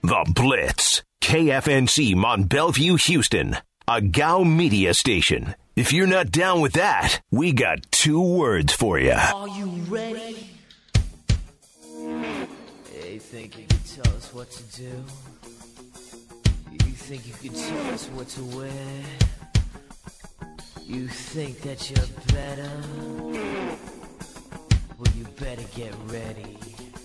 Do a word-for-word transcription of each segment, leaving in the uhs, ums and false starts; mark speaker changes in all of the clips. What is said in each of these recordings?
Speaker 1: The Blitz. K F N C Mont Bellevue, Houston. A G A U media station. If you're not down with that, we got two words for you.
Speaker 2: Are you ready? You think you can tell us what to do? You think you can tell us what to wear? You think that you're better? Well, you better get ready.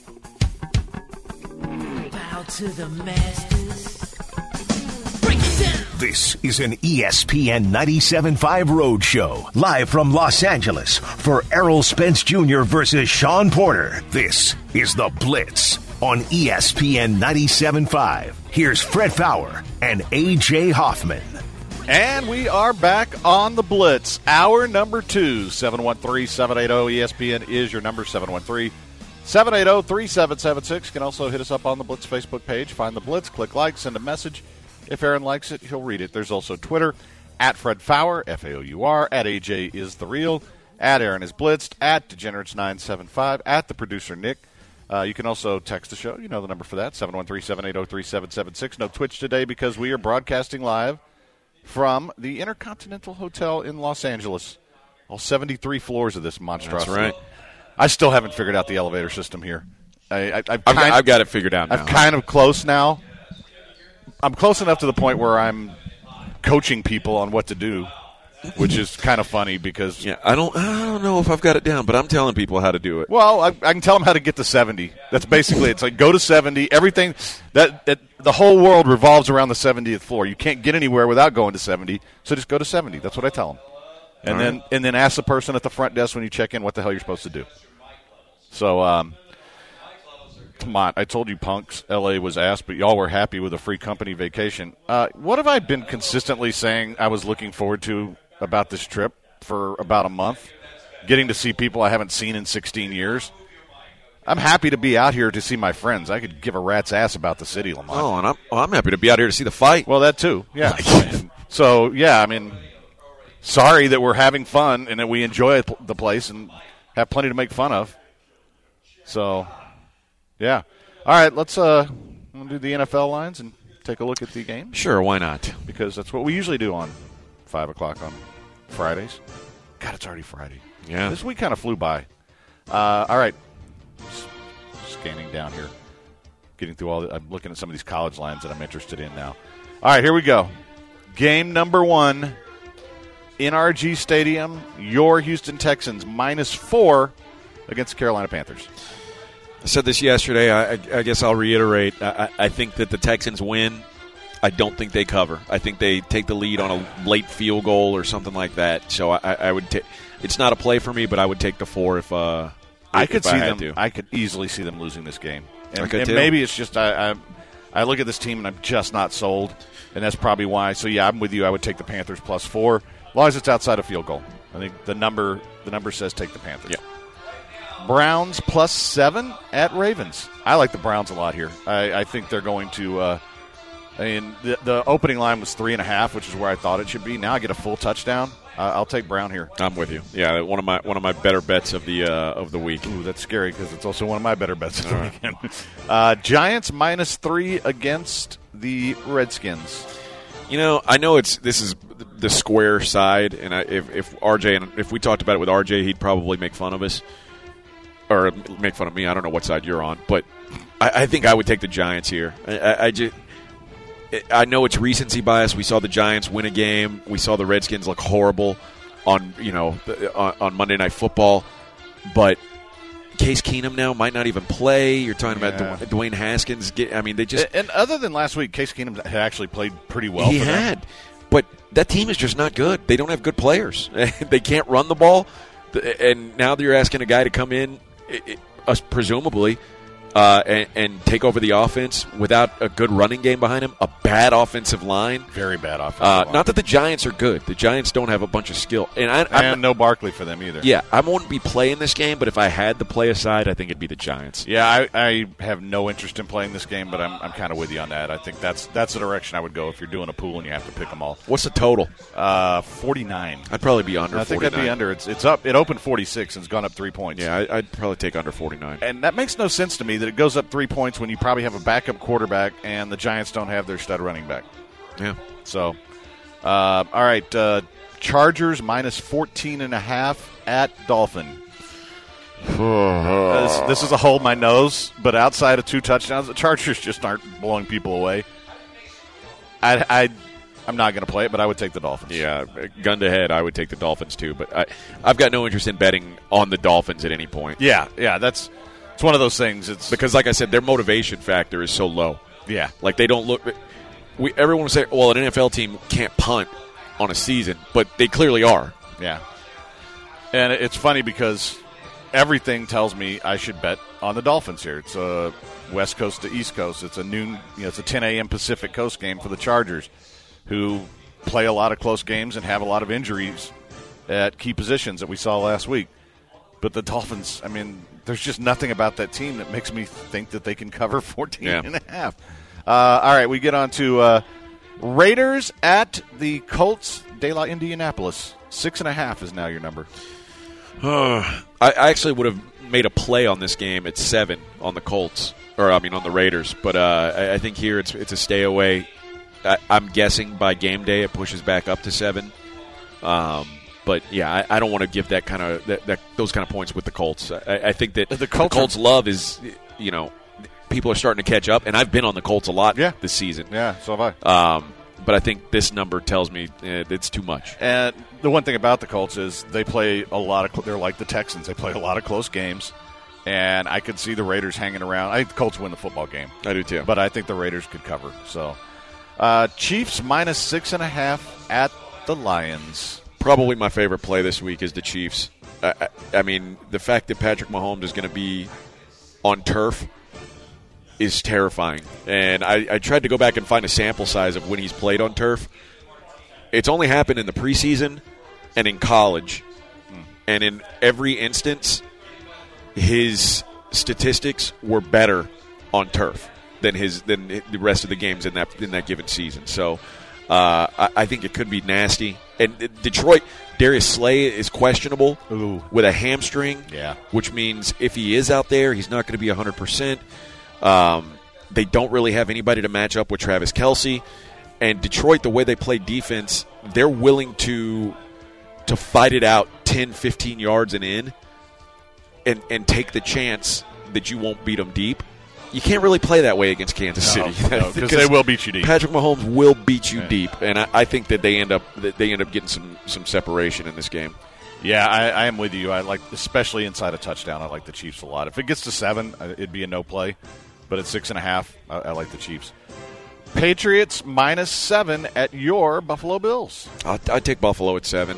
Speaker 2: Bow to the masters. Break it down.
Speaker 1: This is an E S P N ninety-seven point five Roadshow, live from Los Angeles for Errol Spence Junior versus Sean Porter. This is The Blitz on E S P N ninety-seven point five. Here's Fred Faour and A J Hoffman.
Speaker 3: And we are back on The Blitz, hour number two. seven one three, seven eight zero, E S P N is your number, seven one three, seven eight zero, three seven seven six. You can also hit us up on the Blitz Facebook page. Find The Blitz, click like, send a message. If Aaron likes it, he'll read it. There's also Twitter, at Fred Faour, F A O U R, at A J is the real, at Aaron is Blitzed, at Degenerates nine seven five, at the producer Nick. Uh, you can also text the show. You know the number for that, seven one three, seven eight zero, three seven seven six. No Twitch today because we are broadcasting live from the Intercontinental Hotel in Los Angeles. All seventy-three floors of this monstrosity.
Speaker 4: That's right.
Speaker 3: I still haven't figured out the elevator system here. I, I, I've,
Speaker 4: I've,
Speaker 3: kind
Speaker 4: got,
Speaker 3: of,
Speaker 4: I've got it figured out now.
Speaker 3: I'm kind of close now. I'm close enough to the point where I'm coaching people on what to do, which is kind of funny because
Speaker 4: yeah, I don't, I don't know if I've got it down, but I'm telling people how to do it.
Speaker 3: Well, I, I can tell them how to get to seventy. That's basically it's like go to seventy. Everything that, that the whole world revolves around the seventieth floor. You can't get anywhere without going to seventy. So just go to seventy. That's what I tell them, and All then right. and then ask the person at the front desk when you check in what the hell you're supposed to do. So, um, come on, I told you punks, L A was asked, but y'all were happy with a free company vacation. Uh, what have I been consistently saying I was looking forward to about this trip for about a month? Getting to see people I haven't seen in sixteen years. I'm happy to be out here to see my friends. I could give a rat's ass about the city, Lamont.
Speaker 4: Oh, and I'm, well, I'm happy to be out here to see the fight.
Speaker 3: Well, that too, yeah. So, yeah, I mean, sorry that we're having fun and that we enjoy the place and have plenty to make fun of. So, yeah. All right, let's uh, we'll do the N F L lines and take a look at the game.
Speaker 4: Sure, why not?
Speaker 3: Because that's what we usually do on five o'clock on Fridays. God, it's already Friday.
Speaker 4: Yeah.
Speaker 3: This week kind of flew by. Uh, all right. S- scanning down here. Getting through all the, I'm looking at some of these college lines that I'm interested in now. All right, here we go. Game number one. N R G Stadium. Your Houston Texans minus four against the Carolina Panthers.
Speaker 4: I said this yesterday. I, I guess I'll reiterate. I, I think that the Texans win. I don't think they cover. I think they take the lead on a late field goal or something like that. So I, I would take. It's not a play for me, but I would take the four if uh,
Speaker 3: I could
Speaker 4: if
Speaker 3: see
Speaker 4: I had
Speaker 3: them.
Speaker 4: to.
Speaker 3: I could easily see them losing this game. And,
Speaker 4: I could
Speaker 3: and
Speaker 4: too.
Speaker 3: maybe it's just I, I. I look at this team and I'm just not sold, and that's probably why. So yeah, I'm with you. I would take the Panthers plus four, as long as it's outside a field goal. I think the number the number says take the Panthers.
Speaker 4: Yeah.
Speaker 3: Browns plus seven at Ravens. I like the Browns a lot here. I, I think they're going to. Uh, I mean, the, the opening line was three and a half, which is where I thought it should be. Now I get a full touchdown. Uh, I'll take Brown here.
Speaker 4: I'm with you. Yeah, one of my one of my better bets of the uh, of the week.
Speaker 3: Ooh, that's scary because it's also one of my better bets of the
Speaker 4: All right.
Speaker 3: weekend. Uh, Giants minus three against the Redskins.
Speaker 4: You know, I know it's this is the square side, and I, if if R J and if we talked about it with R J, he'd probably make fun of us or make fun of me. I don't know what side you're on, but I, I think I would take the Giants here. I, I, I just. I know it's recency bias. We saw the Giants win a game. We saw the Redskins look horrible on you know on, on Monday Night Football. But Case Keenum now might not even play. You're talking
Speaker 3: yeah.
Speaker 4: about Dwayne Haskins. Get, I mean, they just
Speaker 3: and other than last week, Case Keenum had actually played pretty well.
Speaker 4: He
Speaker 3: for them.
Speaker 4: had, but that team is just not good. They don't have good players. They can't run the ball, and now you're asking a guy to come in, uh, presumably. Uh, and, and take over the offense without a good running game behind him, a bad offensive line.
Speaker 3: Very bad offensive
Speaker 4: uh,
Speaker 3: line.
Speaker 4: Not that the Giants are good. The Giants don't have a bunch of skill. And, I,
Speaker 3: and
Speaker 4: I'm,
Speaker 3: no Barkley for them either.
Speaker 4: Yeah, I wouldn't be playing this game, but if I had to play a side, I think it'd be the Giants.
Speaker 3: Yeah, I, I have no interest in playing this game, but I'm, I'm kind of with you on that. I think that's that's the direction I would go if you're doing a pool and you have to pick them all.
Speaker 4: What's the total?
Speaker 3: Uh, forty-nine.
Speaker 4: I'd probably be under
Speaker 3: I think
Speaker 4: forty-nine.
Speaker 3: I'd be under. It's it's up. It opened forty-six and it's gone up three points.
Speaker 4: Yeah, I, I'd probably take under forty-nine.
Speaker 3: And that makes no sense to me. that it goes up three points when you probably have a backup quarterback and the Giants don't have their stud running back.
Speaker 4: Yeah.
Speaker 3: So, uh, all right, uh, Chargers minus fourteen and a half at Dolphin. this, this is a hold my nose, but outside of two touchdowns, the Chargers just aren't blowing people away. I, I, I'm not going to play it, but I would take the Dolphins.
Speaker 4: Yeah, gun to head, I would take the Dolphins too. But I, I've got no interest in betting on the Dolphins at any point.
Speaker 3: Yeah, yeah, that's it's one of those things. It's
Speaker 4: because, like I said, their motivation factor is so low.
Speaker 3: Yeah,
Speaker 4: like they don't look. We everyone will say, well, an N F L team can't punt on a season, but they clearly are.
Speaker 3: Yeah, and it's funny because everything tells me I should bet on the Dolphins here. It's a West Coast to East Coast. It's a noon. You know, it's a ten a.m. Pacific Coast game for the Chargers, who play a lot of close games and have a lot of injuries at key positions that we saw last week. But the Dolphins, I mean, there's just nothing about that team that makes me think that they can cover fourteen
Speaker 4: yeah.
Speaker 3: and a half. Uh, all right, we get on to uh, Raiders at the Colts de la Indianapolis. Six and a half is now your number.
Speaker 4: I, I actually would have made a play on this game at seven on the Colts, or I mean on the Raiders. But uh, I, I think here it's it's a stay away. I, I'm guessing by game day it pushes back up to seven. Um, but yeah, I, I don't want to give that kind of that, that those kind of points with the Colts. I, I think that
Speaker 3: the Colts,
Speaker 4: the Colts love is, you know, people are starting to catch up, and I've been on the Colts a lot
Speaker 3: yeah.
Speaker 4: this season.
Speaker 3: Yeah, so have I.
Speaker 4: Um, but I think this number tells me uh, it's too much.
Speaker 3: And the one thing about the Colts is they play a lot of. They're like the Texans. They play a lot of close games, and I could see the Raiders hanging around. I think the Colts win the football game.
Speaker 4: I do too.
Speaker 3: But I think the Raiders could cover. So, uh, Chiefs minus six and a half at the Lions.
Speaker 4: Probably my favorite play this week is the Chiefs. I, I, I mean, the fact that Patrick Mahomes is going to be on turf is terrifying. And I, I tried to go back and find a sample size of when he's played on turf. It's only happened in the preseason and in college. Hmm. And in every instance, his statistics were better on turf than his than the rest of the games in that in that given season. So uh, I, I think it could be nasty. And Detroit, Darius Slay is questionable
Speaker 3: Ooh.
Speaker 4: with a hamstring,
Speaker 3: yeah.
Speaker 4: which means if he is out there, he's not going to be one hundred percent. Um, they don't really have anybody to match up with Travis Kelce. And Detroit, the way they play defense, they're willing to to fight it out ten, fifteen yards and in and, and take the chance that you won't beat them deep. You can't really play that way against Kansas
Speaker 3: no,
Speaker 4: City.
Speaker 3: no, because they will beat you deep.
Speaker 4: Patrick Mahomes will beat you
Speaker 3: yeah.
Speaker 4: deep, and I, I think that they end up that they end up getting some, some separation in this game.
Speaker 3: Yeah, I, I am with you. I like, especially inside a touchdown, I like the Chiefs a lot. If it gets to seven, it'd be a no play. But at six and a half, I, I like the Chiefs. Patriots minus seven at your Buffalo Bills.
Speaker 4: I'll, I'd take Buffalo at seven.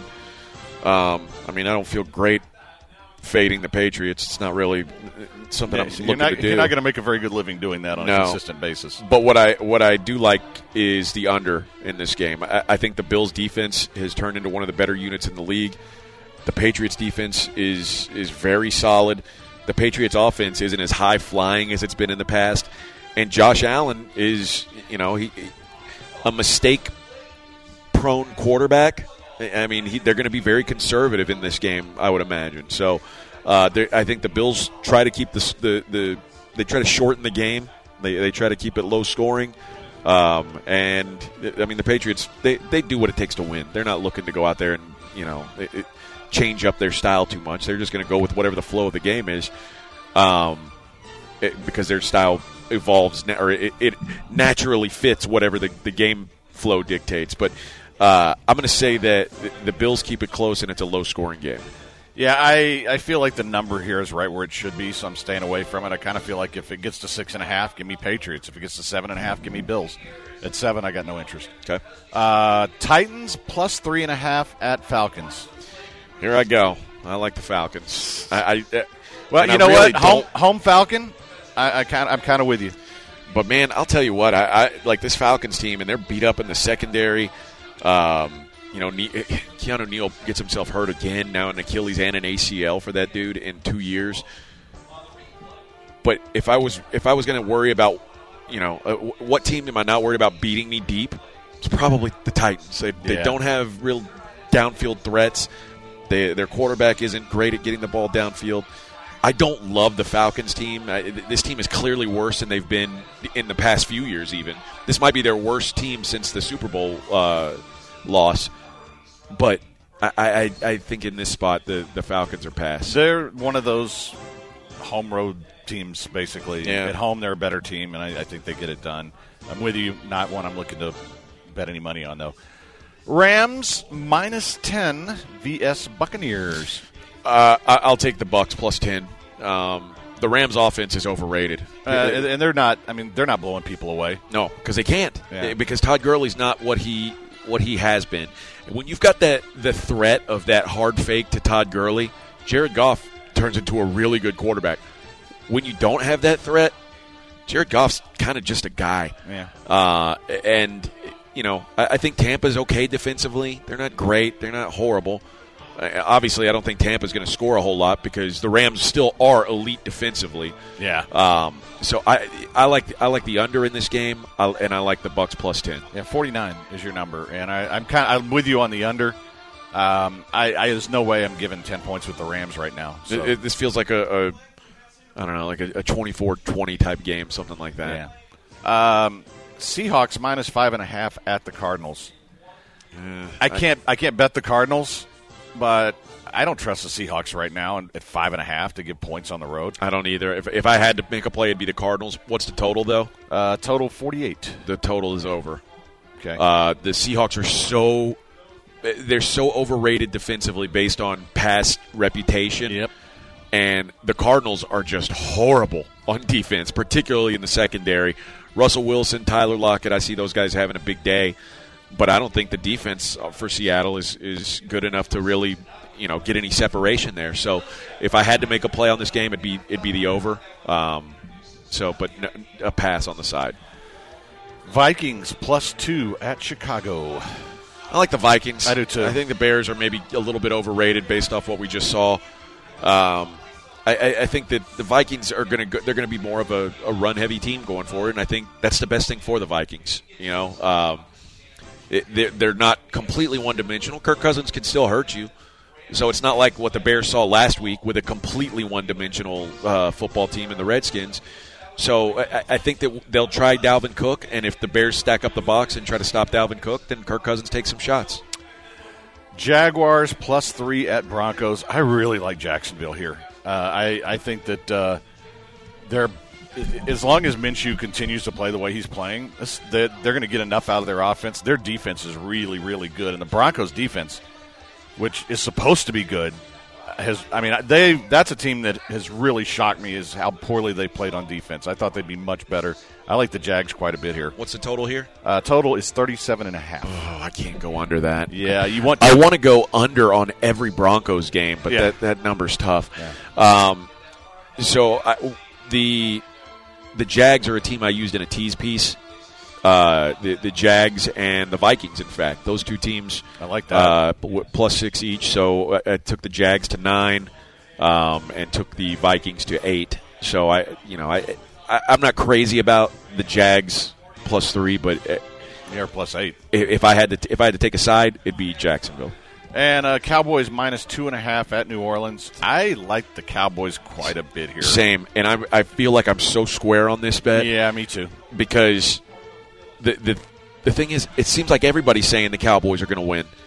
Speaker 4: Um, I mean, I don't feel great fading the Patriots. It's not really something
Speaker 3: Yeah,
Speaker 4: I'm
Speaker 3: so
Speaker 4: looking
Speaker 3: you're not,
Speaker 4: to do.
Speaker 3: You're not going to make a very good living doing that on
Speaker 4: No.
Speaker 3: a consistent basis.
Speaker 4: But what I what I do like is the under in this game. I, I think the Bills' defense has turned into one of the better units in the league. The Patriots' defense is is very solid. The Patriots' offense isn't as high flying as it's been in the past, and Josh Allen is, you know, he a mistake prone quarterback. I mean, he, they're going to be very conservative in this game, I would imagine. So, uh, I think the Bills try to keep the, the the they try to shorten the game. They they try to keep it low scoring, um, and I mean the Patriots they, they do what it takes to win. They're not looking to go out there and you know it, it, change up their style too much. They're just going to go with whatever the flow of the game is, um, it, because their style evolves or it, it naturally fits whatever the, the game flow dictates. But Uh, I'm going to say that the Bills keep it close and it's a low-scoring game.
Speaker 3: Yeah, I, I feel like the number here is right where it should be, so I'm staying away from it. I kind of feel like if it gets to six and a half, give me Patriots. If it gets to seven and a half, give me Bills. At seven, I got no interest.
Speaker 4: Okay.
Speaker 3: Uh, Titans plus three and a half at Falcons.
Speaker 4: Here I go. I like the Falcons. I, I uh,
Speaker 3: well, you
Speaker 4: I
Speaker 3: know
Speaker 4: really
Speaker 3: what? Home, home Falcon. I, I kind I'm kind of with you.
Speaker 4: But man, I'll tell you what. I, I like this Falcons team, and they're beat up in the secondary. Um, you know, ne- Keanu Neal gets himself hurt again now, an Achilles and an A C L for that dude in two years. But if I was if I was going to worry about, you know, uh, what team am I not worried about beating me deep? It's probably the Titans. They, they
Speaker 3: yeah.
Speaker 4: don't have real downfield threats. They, their quarterback isn't great at getting the ball downfield. I don't love the Falcons team. I, this team is clearly worse than they've been in the past few years even. This might be their worst team since the Super Bowl uh, loss. But I, I, I think in this spot the, the Falcons are past.
Speaker 3: They're one of those home road teams, basically.
Speaker 4: Yeah.
Speaker 3: At home, they're a better team, and I, I think they get it done. I'm with you. Not one I'm looking to bet any money on, though. Rams minus ten V S Buccaneers.
Speaker 4: Uh, I, I'll take the Bucs plus ten. Um, the Rams' offense is overrated,
Speaker 3: Uh, and, and they're not. I mean, they're not blowing people away.
Speaker 4: No, because they can't.
Speaker 3: Yeah.
Speaker 4: Because Todd Gurley's not what he what he has been. And when you've got that the threat of that hard fake to Todd Gurley, Jared Goff turns into a really good quarterback. When you don't have that threat, Jared Goff's kind of just a guy.
Speaker 3: Yeah.
Speaker 4: Uh, and you know, I, I think Tampa's okay defensively. They're not great. They're not horrible. Uh, obviously, I don't think Tampa's going to score a whole lot because the Rams still are elite defensively.
Speaker 3: Yeah.
Speaker 4: Um, so I I like I like the under in this game, I, and I like the Bucs plus ten.
Speaker 3: Yeah, forty-nine is your number, and I, I'm kind I'm with you on the under. Um, I, I there's no way I'm giving ten points with the Rams right now. So.
Speaker 4: It, it, this feels like a, a I don't know, like a, a twenty-four twenty type game, something like that.
Speaker 3: Yeah. Um, Seahawks minus five and a half at the Cardinals.
Speaker 4: Yeah,
Speaker 3: I can't I can't bet the Cardinals, but I don't trust the Seahawks right now at five and a half to give points on the road.
Speaker 4: I don't either. If if I had to make a play, it'd be the Cardinals. What's the total though?
Speaker 3: Uh, total forty-eight.
Speaker 4: The total is over.
Speaker 3: Okay.
Speaker 4: Uh, the Seahawks are so they're so overrated defensively based on past reputation.
Speaker 3: Yep.
Speaker 4: And the Cardinals are just horrible on defense, particularly in the secondary. Russell Wilson, Tyler Lockett, I see those guys having a big day. But I don't think the defense for Seattle is, is good enough to really, you know, get any separation there. So if I had to make a play on this game, it'd be it'd be the over. Um, so, but no, a pass on the side.
Speaker 3: Vikings plus two at Chicago.
Speaker 4: I like the Vikings.
Speaker 3: I do too.
Speaker 4: I think the Bears are maybe a little bit overrated based off what we just saw. Um, I, I, I think that the Vikings are going to they're going to be more of a, a run heavy team going forward, and I think that's the best thing for the Vikings. You know, um, it, they're, they're not completely one dimensional. Kirk Cousins can still hurt you, so it's not like what the Bears saw last week with a completely one dimensional uh, football team in the Redskins. So I, I think that they'll try Dalvin Cook, and if the Bears stack up the box and try to stop Dalvin Cook, then Kirk Cousins takes some shots.
Speaker 3: Jaguars plus three at Broncos. I really like Jacksonville here. Uh, I, I think that uh, they're as long as Minshew continues to play the way he's playing, this, they're, they're going to get enough out of their offense. Their defense is really, really good, and the Broncos' defense, which is supposed to be good, has. I mean, they that's a team that has really shocked me is how poorly they played on defense. I thought they'd be much better. I like the Jags quite a bit here.
Speaker 4: What's the total here?
Speaker 3: Uh, total is thirty-seven and a half.
Speaker 4: Oh, I can't go under that.
Speaker 3: Yeah, you want.
Speaker 4: I want to go under on every Broncos game, but
Speaker 3: Yeah.
Speaker 4: that, that number's tough.
Speaker 3: Yeah.
Speaker 4: Um, so I, the the Jags are a team I used in a tease piece. Uh, the the Jags and the Vikings, in fact, those two teams.
Speaker 3: I like that.
Speaker 4: Uh, plus six each. So I, I took the Jags to nine, um, and took the Vikings to eight. So I, you know, I, I I'm not crazy about the Jags plus three, but
Speaker 3: They're plus eight.
Speaker 4: if I had to if I had to take a side, it'd be Jacksonville.
Speaker 3: And uh, Cowboys minus two and a half at New Orleans. I like the Cowboys quite a bit here.
Speaker 4: Same, and I I feel like I'm so square on this bet.
Speaker 3: Yeah, me too.
Speaker 4: Because the the the thing is, it seems like everybody's saying the Cowboys are going to win.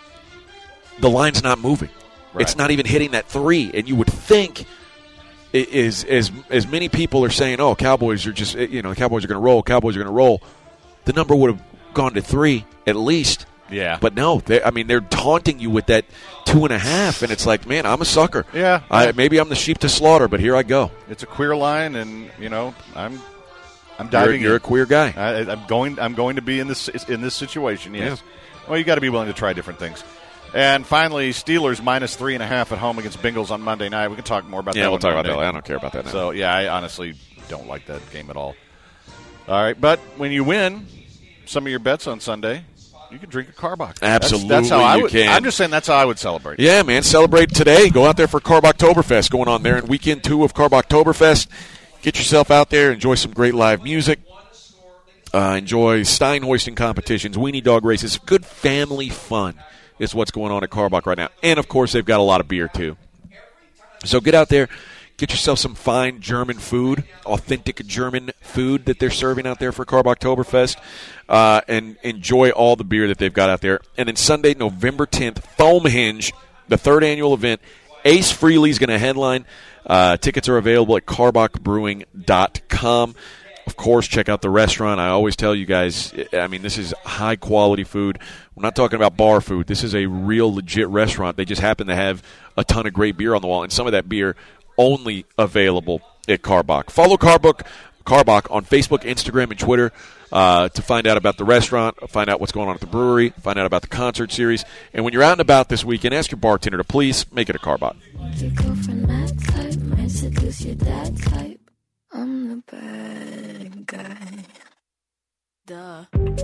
Speaker 4: The line's not moving.
Speaker 3: Right.
Speaker 4: It's not even hitting that three, and you would think it is as as many people are saying, "Oh, Cowboys are just you know, the Cowboys are going to roll. Cowboys are going to roll." The number would have gone to three at least.
Speaker 3: Yeah.
Speaker 4: But no, they, I mean, they're taunting you with that two and a half, and it's like, man, I'm a sucker.
Speaker 3: Yeah.
Speaker 4: I, maybe I'm the sheep to slaughter, but here I go.
Speaker 3: It's a queer line, and you know, I'm I'm
Speaker 4: You're,
Speaker 3: diving.
Speaker 4: you're
Speaker 3: in.
Speaker 4: a queer guy.
Speaker 3: I, I'm going. I'm going to be in this in this situation. Yes. Well, you got to be willing to try different things. And finally, Steelers minus three and a half at home against Bengals on Monday night. We can talk more about that.
Speaker 4: Yeah, we'll
Speaker 3: on
Speaker 4: talk
Speaker 3: Monday.
Speaker 4: about that. I don't care about that now.
Speaker 3: So yeah, I honestly don't like that game at all. All right, but when you win some of your bets on Sunday, you can drink a Carbach.
Speaker 4: Absolutely,
Speaker 3: that's, that's how I
Speaker 4: you
Speaker 3: would,
Speaker 4: can.
Speaker 3: I'm just saying that's how I would celebrate.
Speaker 4: Yeah, man, celebrate today. Go out there for Carb Oktoberfest going on there in weekend two of Carb Oktoberfest. Get yourself out there, enjoy some great live music. Uh, enjoy Stein hoisting competitions, weenie dog races. Good family fun is what's going on at Carbach right now. And, of course, they've got a lot of beer, too. So get out there, Get yourself some fine German food, authentic German food that they're serving out there for Carb Oktoberfest, uh, and enjoy all the beer that they've got out there. And then Sunday, November tenth, Foamhinge, the third annual event. Ace Frehley's going to headline. Uh, tickets are available at carbach brewing dot com. Of course, check out the restaurant. I always tell you guys, I mean, this is high-quality food. We're not talking about bar food. This is a real legit restaurant. They just happen to have a ton of great beer on the wall, and some of that beer only available at Karbach. Follow Karbach, Karbach on Facebook, Instagram, and Twitter uh, to find out about the restaurant, find out what's going on at the brewery, find out about the concert series. And when you're out and about this weekend, ask your bartender to please make it a Karbach.
Speaker 5: Your girlfriend that type might seduce your dad type. I'm the bad guy. Duh.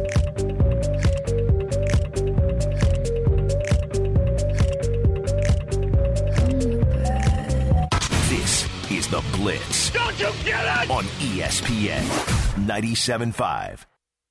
Speaker 1: This is The Blitz. Don't you get it? On E S P N ninety-seven point five.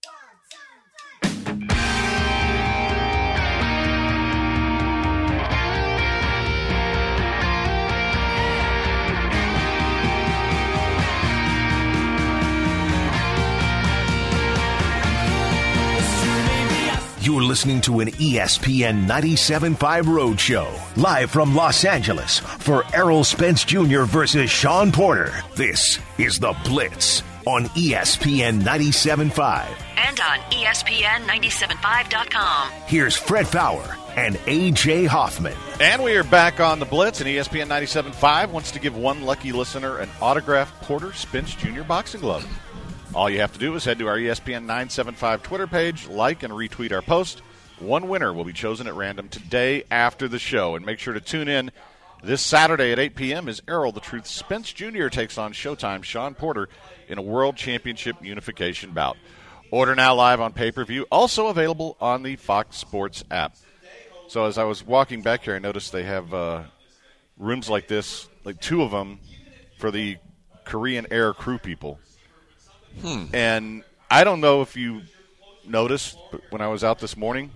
Speaker 1: You're listening to an E S P N ninety-seven point five Road Show, live from Los Angeles for Errol Spence Junior versus Sean Porter. This is The Blitz on E S P N ninety-seven point five.
Speaker 6: And on E S P N ninety-seven point five dot com.
Speaker 1: Here's Fred Fowler and A J Hoffman.
Speaker 3: And we are back on The Blitz, and E S P N ninety-seven point five wants to give one lucky listener an autographed Porter Spence Junior boxing glove. All you have to do is head to our E S P N nine seventy-five Twitter page, like and retweet our post. One winner will be chosen at random today after the show. And make sure to tune in this Saturday at eight p.m. as Errol the Truth Spence Junior takes on Showtime Sean Porter in a World Championship unification bout. Order now live on pay-per-view, also available on the Fox Sports app. So as I was walking back here, I noticed they have uh, rooms like this, like two of them, for the Korean Air crew people. Hmm. And I don't know if you noticed, but when I was out this morning,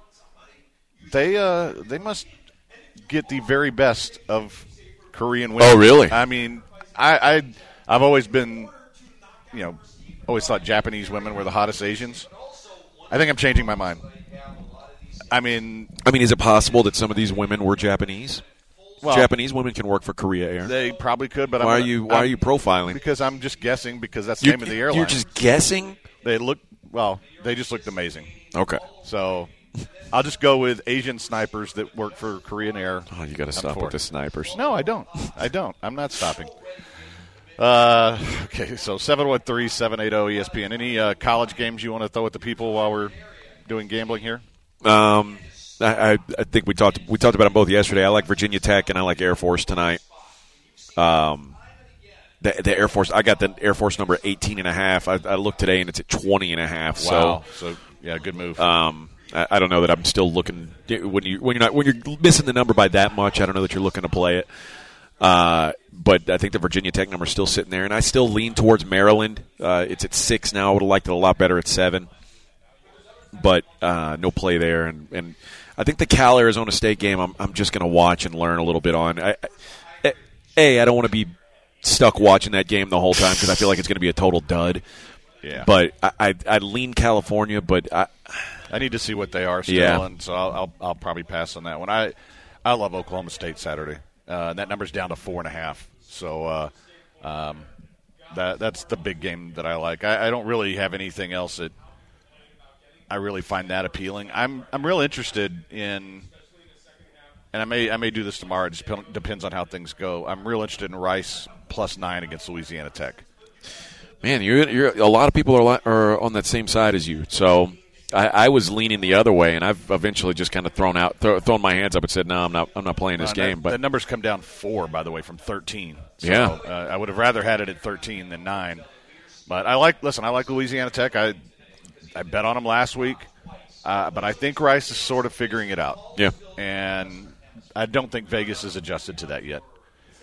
Speaker 3: they uh, they must get the very best of Korean women.
Speaker 4: Oh, really?
Speaker 3: I mean, I, I I've always been, you know, always thought Japanese women were the hottest Asians. I think I'm changing my mind. I mean,
Speaker 4: I mean, is it possible that some of these women were Japanese? Well, Japanese women can work for Korea Air.
Speaker 3: They probably could, but
Speaker 4: why
Speaker 3: I'm,
Speaker 4: are you why
Speaker 3: I'm,
Speaker 4: are you profiling?
Speaker 3: Because I'm just guessing. Because that's the
Speaker 4: you're,
Speaker 3: name of the airline.
Speaker 4: You're just guessing.
Speaker 3: They look well. They just looked amazing.
Speaker 4: Okay.
Speaker 3: So I'll just go with Asian snipers that work for Korean Air.
Speaker 4: Oh, you got to stop with the snipers.
Speaker 3: No, I don't. I don't. I'm not stopping. Uh, okay, so seven one three, seven eight zero E S P N. Any uh, college games you want to throw at the people while we're doing gambling here?
Speaker 4: Um. I, I think we talked we talked about them both yesterday. I like Virginia Tech and I like Air Force tonight. Um, the, the Air Force, I got the Air Force number eighteen and a half. I, I looked today and it's at twenty and a half.
Speaker 3: Wow. So, so yeah, good move.
Speaker 4: Um, I, I don't know that I'm still looking when you when you're not when you're missing the number by that much. I don't know that you're looking to play it. Uh, but I think the Virginia Tech number is still sitting there, and I still lean towards Maryland. Uh, it's at six now. I would have liked it a lot better at seven, but uh, no play there, and and. I think the Cal Arizona State game I'm, I'm just going to watch and learn a little bit on. I, I, A, I don't want to be stuck watching that game the whole time because I feel like it's going to be a total dud.
Speaker 3: Yeah.
Speaker 4: But I, I, I lean California, but I,
Speaker 3: I need to see what they are still,
Speaker 4: yeah.
Speaker 3: and so I'll, I'll I'll probably pass on that one. I I love Oklahoma State Saturday. Uh, that number's down to four and a half. So uh, um, that that's the big game that I like. I, I don't really have anything else that I really find that appealing. I'm I'm real interested in, and I may I may do this tomorrow. It just depends on how things go. I'm real interested in Rice plus nine against Louisiana Tech.
Speaker 4: Man, you're you're a lot of people are are on that same side as you. So I, I was leaning the other way, and I've eventually just kind of thrown out throw, thrown my hands up and said, no, I'm not I'm not playing this
Speaker 3: uh,
Speaker 4: game.
Speaker 3: That,
Speaker 4: but
Speaker 3: the numbers come down four, by the way, from thirteen. So,
Speaker 4: yeah,
Speaker 3: uh, I would have rather had it at thirteen than nine. But I like listen. I like Louisiana Tech. I. I bet on them last week, uh, but I think Rice is sort of figuring it out.
Speaker 4: Yeah.
Speaker 3: And I don't think Vegas has adjusted to that yet.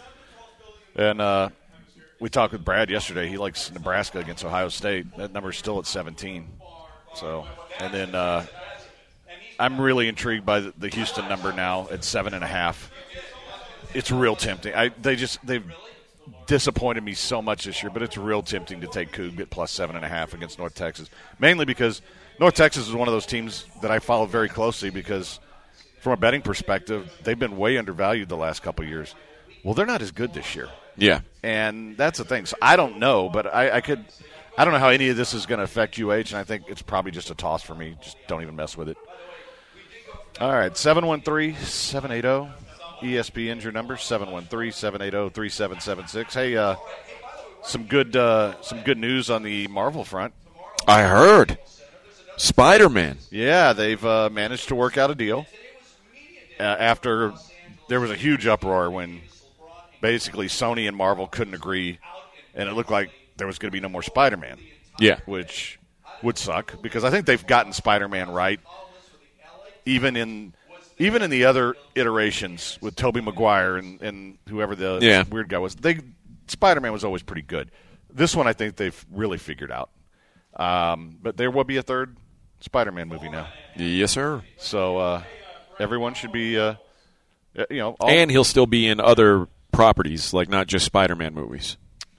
Speaker 3: And uh, we talked with Brad yesterday. He likes Nebraska against Ohio State. That number's still at seventeen. So, and then uh, I'm really intrigued by the, the Houston number now at seven and a half. It's real tempting. I they just they've disappointed me so much this year, but it's real tempting to take Coug at plus seven and a half against North Texas, mainly because North Texas is one of those teams that I follow very closely because from a betting perspective, they've been way undervalued the last couple of years. Well, they're not as good this year.
Speaker 4: Yeah.
Speaker 3: And that's the thing. So I don't know, but I, I could – I don't know how any of this is going to affect U H, and I think it's probably just a toss for me. Just don't even mess with it. All right, seven one three, seven eight zero, E S P N's your number, seven one three, seven eight zero, three seven seven six. Hey, uh, some good uh, some good news on the Marvel front.
Speaker 4: I heard. Spider-Man.
Speaker 3: Yeah, they've uh, managed to work out a deal uh, after there was a huge uproar when basically Sony and Marvel couldn't agree, and it looked like there was going to be no more Spider-Man.
Speaker 4: Yeah.
Speaker 3: Which would suck because I think they've gotten Spider-Man right. Even in even in the other iterations with Tobey Maguire and, and whoever the
Speaker 4: yeah.
Speaker 3: weird guy was, they Spider-Man was always pretty good. This one I think they've really figured out. Um, but there will be a third Spider-Man movie now.
Speaker 4: Yes, sir.
Speaker 3: So uh, everyone should be, uh, you know. All
Speaker 4: and he'll still be in other properties, like not just Spider-Man movies.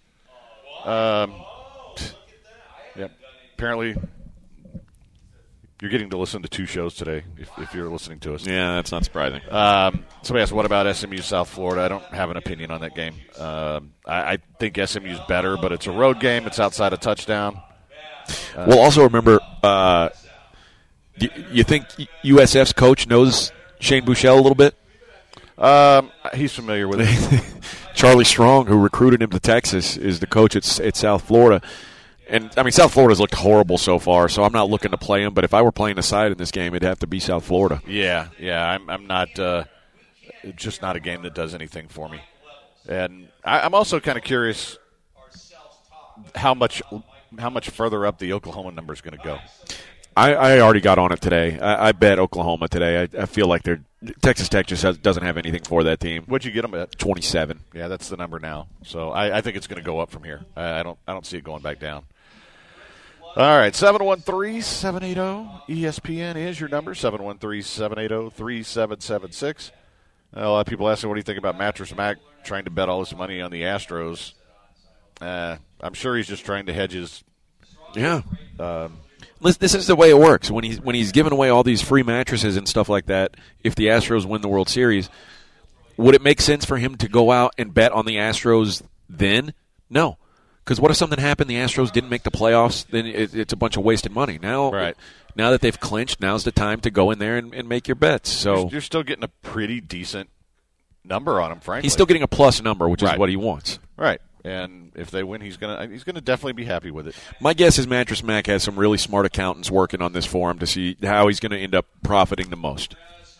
Speaker 3: Um. Yeah. Apparently. You're getting to listen to two shows today if, if you're listening to us.
Speaker 4: Yeah, that's not surprising.
Speaker 3: Um, somebody asked, what about S M U South Florida? I don't have an opinion on that game. Um, I, I think S M U's better, but it's a road game. It's outside a touchdown. Uh,
Speaker 4: well, also remember, uh, you, you think U S F's coach knows Shane Buechele a little bit?
Speaker 3: Um, he's familiar with it.
Speaker 4: Charlie Strong, who recruited him to Texas, is the coach at, at South Florida. And, I mean, South Florida's looked horrible so far, so I'm not looking to play them. But if I were playing a side in this game, it'd have to be South Florida.
Speaker 3: Yeah, yeah. I'm, I'm not uh, – it's just not a game that does anything for me. And I, I'm also kind of curious how much how much further up the Oklahoma number is going to go.
Speaker 4: I, I already got on it today. I, I bet Oklahoma today. I, I feel like they're Texas Tech just has, doesn't have anything for that team.
Speaker 3: What'd you get them at?
Speaker 4: twenty-seven.
Speaker 3: Yeah, that's the number now. So I, I think it's going to go up from here. I, I don't I don't see it going back down. All right, seven one three, seven eight zero, E S P N is your number, seven one three, seven eight zero, three seven seven six. A lot of people asking, what do you think about Mattress Mac trying to bet all this money on the Astros? Uh, I'm sure he's just trying to hedge his.
Speaker 4: Yeah.
Speaker 3: Um,
Speaker 4: This is the way it works. When he's, when he's giving away all these free mattresses and stuff like that, if the Astros win the World Series, would it make sense for him to go out and bet on the Astros then? No. Because what if something happened, the Astros didn't make the playoffs, then it, it's a bunch of wasted money. Now,
Speaker 3: right.
Speaker 4: now that they've clinched, now's the time to go in there and, and make your bets. So
Speaker 3: you're, you're still getting a pretty decent number on him, frankly.
Speaker 4: He's still getting a plus number, which
Speaker 3: right.
Speaker 4: is what he wants.
Speaker 3: Right. And if they win, he's gonna he's gonna definitely be happy with it.
Speaker 4: My guess is Mattress Mac has some really smart accountants working on this for him to see how he's going to end up profiting the most.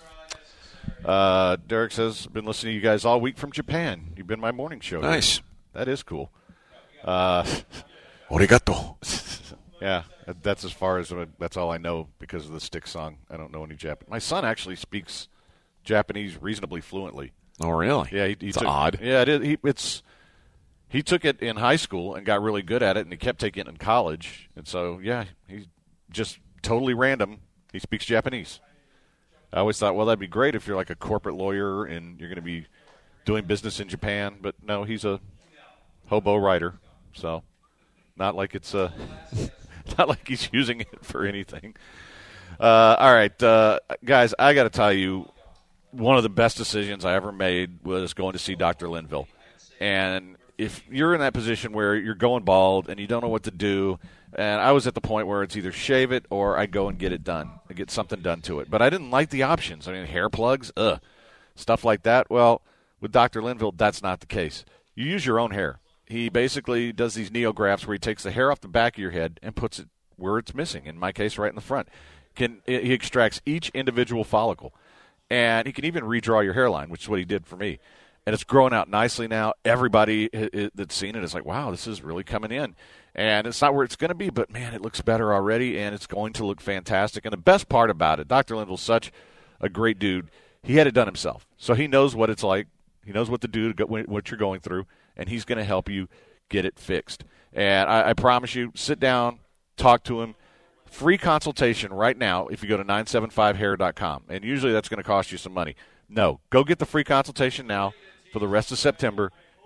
Speaker 3: Uh, Derek says, "Been listening to you guys all week from Japan. You've been my morning show.
Speaker 4: Nice.
Speaker 3: Here. That is cool. Uh,
Speaker 4: Arigato.
Speaker 3: Yeah, that's as far as that's all I know because of the Stick song. I don't know any Japanese. My son actually speaks Japanese reasonably fluently.
Speaker 4: Oh, really?
Speaker 3: Yeah, he, he
Speaker 4: it's
Speaker 3: took,
Speaker 4: odd.
Speaker 3: Yeah, it is. He, it's. He took it in high school and got really good at it, and he kept taking it in college. And so, yeah, he's just totally random. He speaks Japanese. I always thought, well, that'd be great if you're like a corporate lawyer and you're going to be doing business in Japan. But no, he's a hobo writer, so not like it's a, not like he's using it for anything. Uh, all right, uh, guys, I got to tell you, one of the best decisions I ever made was going to see Doctor Linville, and if you're in that position where you're going bald and you don't know what to do, and I was at the point where it's either shave it or I go and get it done, and get something done to it. But I didn't like the options. I mean, hair plugs, ugh, stuff like that. Well, with Doctor Linville, that's not the case. You use your own hair. He basically does these neografts where he takes the hair off the back of your head and puts it where it's missing, in my case, right in the front. Can He extracts each individual follicle, and he can even redraw your hairline, which is what he did for me. And it's growing out nicely now. Everybody that's seen it is like, wow, this is really coming in. And it's not where it's going to be, but, man, it looks better already, and it's going to look fantastic. And the best part about it, Doctor Linville's such a great dude. He had it done himself, so he knows what it's like. He knows what to do, to go, what you're going through, and he's going to help you get it fixed. And I, I promise you, sit down, talk to him. Free consultation right now if you go to nine seven five hair dot com. And usually that's going to cost you some money. No, go get the free consultation now for the rest of September.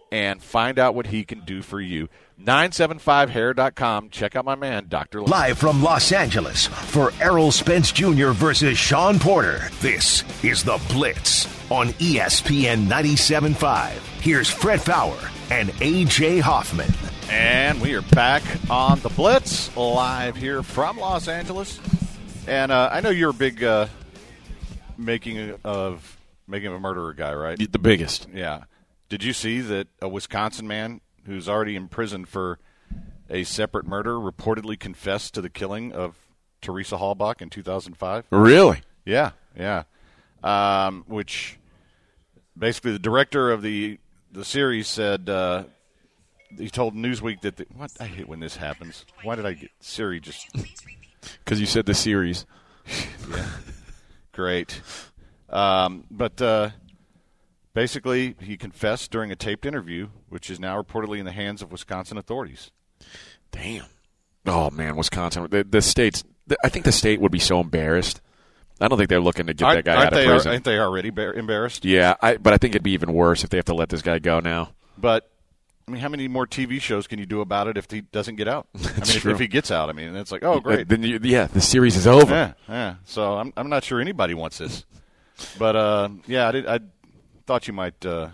Speaker 3: and find out what he can do for you. nine seven five hair dot com. Check out my man, Doctor Lee.
Speaker 1: Live from Los Angeles for Errol Spence Junior versus Sean Porter. This is The Blitz on E S P N ninety-seven point five. Here's Fred Fowler and A J Hoffman.
Speaker 3: And we are back on The Blitz, live here from Los Angeles. And uh, I know you're a big uh, making of making of a murderer guy, right?
Speaker 4: The biggest.
Speaker 3: Yeah. Did you see that a Wisconsin man who's already in prison for a separate murder reportedly confessed to the killing of Teresa Halbach in two thousand five?
Speaker 4: Really?
Speaker 3: Yeah, yeah. Um, which basically the director of the the series said uh, he told Newsweek that the, what I hate when this happens. Why did I get Siri just?
Speaker 4: Because you said the series.
Speaker 3: Yeah, great. Um, but uh, basically, he confessed during a taped interview, which is now reportedly in the hands of Wisconsin authorities.
Speaker 4: Damn. Oh man, Wisconsin. The, the state's. The, I think the state would be so embarrassed. I don't think they're looking to get
Speaker 3: aren't,
Speaker 4: that guy
Speaker 3: aren't
Speaker 4: out of
Speaker 3: they,
Speaker 4: prison.
Speaker 3: Aren't they already bar- embarrassed?
Speaker 4: Yeah, I, but I think it'd be even worse if they have to let this guy go now.
Speaker 3: But I mean, how many more T V shows can you do about it if he doesn't get out? I mean, if, if he gets out, I mean, it's like, oh, great.
Speaker 4: Then you, yeah, the series is over.
Speaker 3: Yeah, yeah. So I'm I'm not sure anybody wants this, but uh, yeah, I, did, I thought you might. Uh,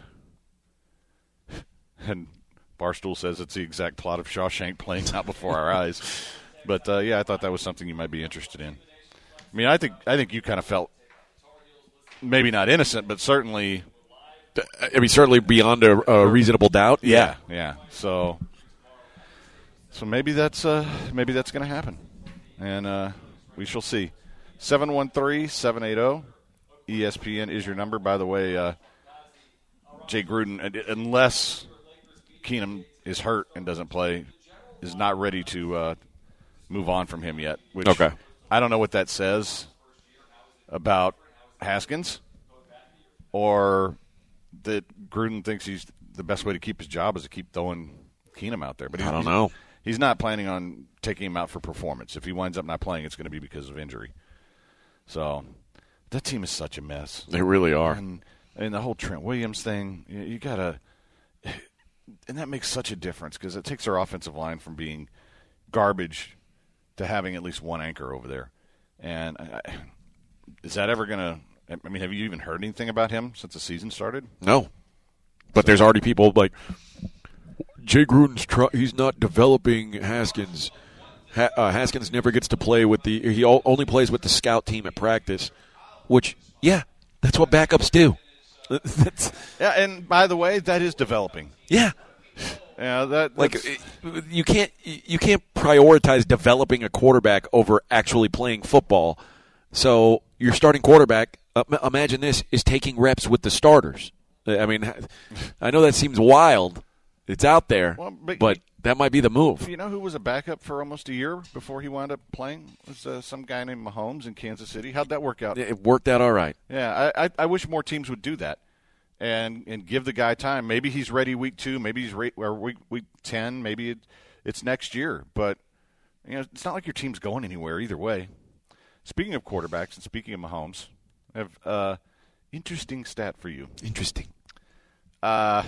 Speaker 3: and Barstool says it's the exact plot of Shawshank playing out before our eyes. But uh, yeah, I thought that was something you might be interested in. I mean, I think I think you kind of felt maybe not innocent, but certainly.
Speaker 4: I mean, certainly beyond a, a reasonable doubt.
Speaker 3: Yeah, yeah. yeah. So, so maybe that's uh, maybe that's going to happen, and uh, we shall see. seven one three, seven eight zero E S P N is your number. By the way, uh, Jay Gruden, unless Keenum is hurt and doesn't play, is not ready to uh, move on from him yet. Which
Speaker 4: okay.
Speaker 3: I don't know what that says about Haskins, or that Gruden thinks he's the best way to keep his job is to keep throwing Keenum out there. But he's,
Speaker 4: I don't know.
Speaker 3: He's not planning on taking him out for performance. If he winds up not playing, it's going to be because of injury. So that team is such a mess.
Speaker 4: They really are.
Speaker 3: And, and the whole Trent Williams thing, you, you got to – and that makes such a difference because it takes our offensive line from being garbage to having at least one anchor over there. And I, is that ever going to – I mean, have you even heard anything about him since the season started?
Speaker 4: No. But there's already people like Jay Gruden's try, he's not developing Haskins. Ha, uh, Haskins never gets to play with the – he all, only plays with the scout team at practice, which, yeah, that's what backups do. That's,
Speaker 3: yeah, and by the way, that is developing.
Speaker 4: Yeah.
Speaker 3: Yeah, that
Speaker 4: like you can't you can't prioritize developing a quarterback over actually playing football. So your starting quarterback, uh, imagine this, is taking reps with the starters. I mean, I know that seems wild. It's out there, well, but, but that might be the move.
Speaker 3: You know who was a backup for almost a year before he wound up playing? It was uh, some guy named Mahomes in Kansas City. How'd that work out?
Speaker 4: It worked out all right.
Speaker 3: Yeah, I, I, I wish more teams would do that and and give the guy time. Maybe he's ready week two. Maybe he's ready or week week ten. Maybe it, it's next year. But you know, it's not like your team's going anywhere either way. Speaking of quarterbacks and speaking of Mahomes, I have an uh, interesting stat for you.
Speaker 4: Interesting.
Speaker 3: Uh,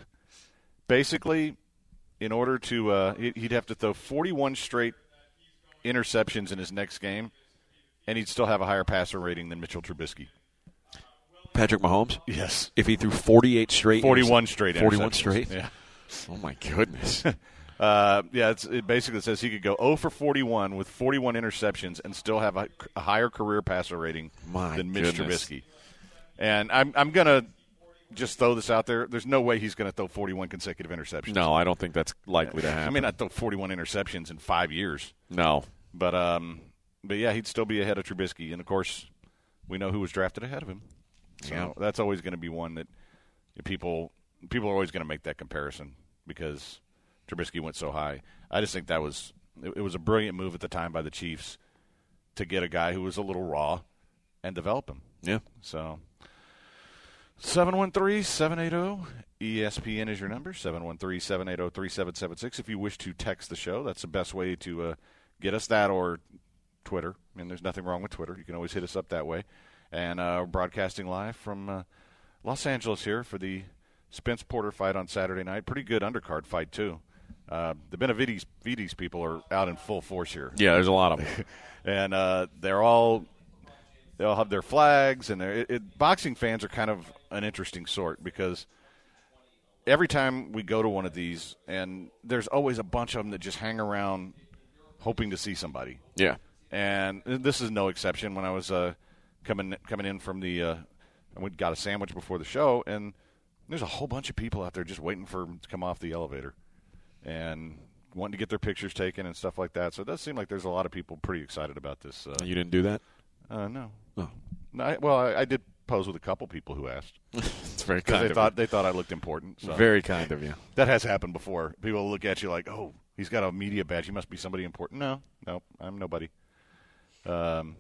Speaker 3: basically, in order to uh, – he'd have to throw forty-one straight interceptions in his next game, and he'd still have a higher passer rating than Mitchell Trubisky.
Speaker 4: Patrick Mahomes?
Speaker 3: Yes.
Speaker 4: If he threw forty-eight straight?
Speaker 3: forty-one straight
Speaker 4: forty-one straight?
Speaker 3: Yeah.
Speaker 4: Oh, my goodness.
Speaker 3: uh, yeah, it's, it basically says he could go zero for forty-one with forty-one interceptions and still have a, a higher career passer rating
Speaker 4: my
Speaker 3: than Mitch
Speaker 4: goodness.
Speaker 3: Trubisky. And I'm, I'm going to – just throw this out there. There's no way he's going to throw forty-one consecutive interceptions.
Speaker 4: No, I don't think that's likely to happen.
Speaker 3: I mean, not throw forty-one interceptions in five years.
Speaker 4: No.
Speaker 3: But, um, but yeah, he'd still be ahead of Trubisky. And, of course, we know who was drafted ahead of him. So
Speaker 4: yeah.
Speaker 3: that's always going to be one that people people are always going to make that comparison because Trubisky went so high. I just think that was it, it was a brilliant move at the time by the Chiefs to get a guy who was a little raw and develop him.
Speaker 4: Yeah.
Speaker 3: So – seven one three, seven eight zero E S P N is your number, seven one three, seven eight zero, three seven seven six. If you wish to text the show, that's the best way to uh, get us, that or Twitter. I mean, there's nothing wrong with Twitter. You can always hit us up that way. And uh, we're broadcasting live from uh, Los Angeles here for the Spence Porter fight on Saturday night. Pretty good undercard fight, too. Uh, the Benavides Vides people are out in full force here.
Speaker 4: Yeah, there's a lot of them.
Speaker 3: and uh, they're all – they all have their flags. And it, it, boxing fans are kind of an interesting sort because every time we go to one of these, and there's always a bunch of them that just hang around hoping to see somebody.
Speaker 4: Yeah.
Speaker 3: And this is no exception. When I was uh, coming coming in from the uh, – we got a sandwich before the show, and there's a whole bunch of people out there just waiting for them to come off the elevator and wanting to get their pictures taken and stuff like that. So it does seem like there's a lot of people pretty excited about this. Uh,
Speaker 4: you didn't do that?
Speaker 3: Uh, no.
Speaker 4: Oh.
Speaker 3: no I, well, I, I did pose with a couple people who asked.
Speaker 4: It's very kind
Speaker 3: they
Speaker 4: of
Speaker 3: thought
Speaker 4: you.
Speaker 3: They thought I looked important. So.
Speaker 4: Very kind of you.
Speaker 3: That has happened before. People look at you like, oh, he's got a media badge. He must be somebody important. No, no, I'm nobody. Um,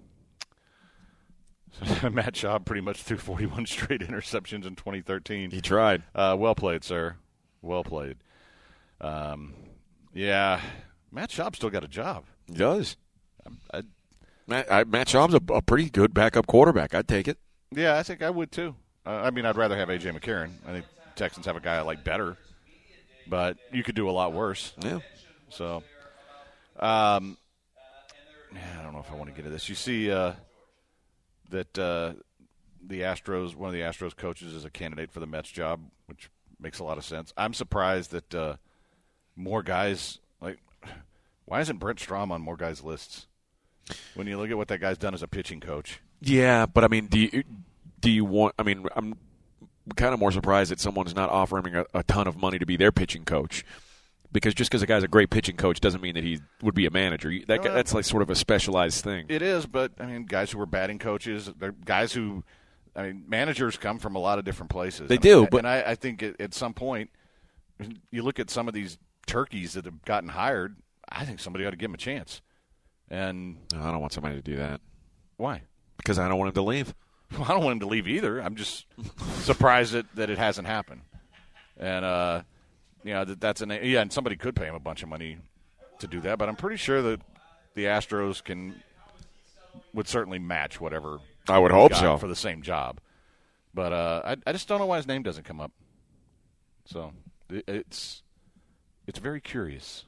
Speaker 3: so Matt Schaub pretty much threw forty-one straight interceptions in twenty thirteen.
Speaker 4: He tried.
Speaker 3: Uh, well played, sir. Well played. Um, yeah, Matt Schaub still got a job.
Speaker 4: He does.
Speaker 3: I, I,
Speaker 4: Matt, I, Matt Schaub's a, a pretty good backup quarterback. I'd take it.
Speaker 3: Yeah, I think I would too. Uh, I mean, I'd rather have A J McCarron. I think Texans have a guy I like better, but you could do a lot worse.
Speaker 4: Yeah.
Speaker 3: So, um, yeah, I don't know if I want to get into this. You see uh, that uh, the Astros, one of the Astros coaches, is a candidate for the Mets job, which makes a lot of sense. I'm surprised that uh, more guys like. Why isn't Brent Strom on more guys' lists? When you look at what that guy's done as a pitching coach.
Speaker 4: Yeah, but I mean, do you do you want? I mean, I'm kind of more surprised that someone's not offering a, a ton of money to be their pitching coach, because just because a guy's a great pitching coach doesn't mean that he would be a manager. That,
Speaker 3: uh,
Speaker 4: that's like sort of a specialized thing.
Speaker 3: It is, but I mean, guys who were batting coaches, they're guys who, I mean, managers come from a lot of different places.
Speaker 4: They
Speaker 3: I mean,
Speaker 4: do, but
Speaker 3: and I, I think at, at some point, you look at some of these turkeys that have gotten hired. I think somebody ought to give him a chance. And
Speaker 4: no, I don't want somebody to do that.
Speaker 3: Why?
Speaker 4: Because I don't want him to leave.
Speaker 3: Well, I don't want him to leave either. I'm just surprised that, that it hasn't happened. And, uh, you know, that, that's an – yeah, and somebody could pay him a bunch of money to do that. But I'm pretty sure that the Astros can – would certainly match whatever
Speaker 4: I would hope
Speaker 3: got
Speaker 4: so.
Speaker 3: for the same job. But uh, I, I just don't know why his name doesn't come up. So it, it's it's very curious.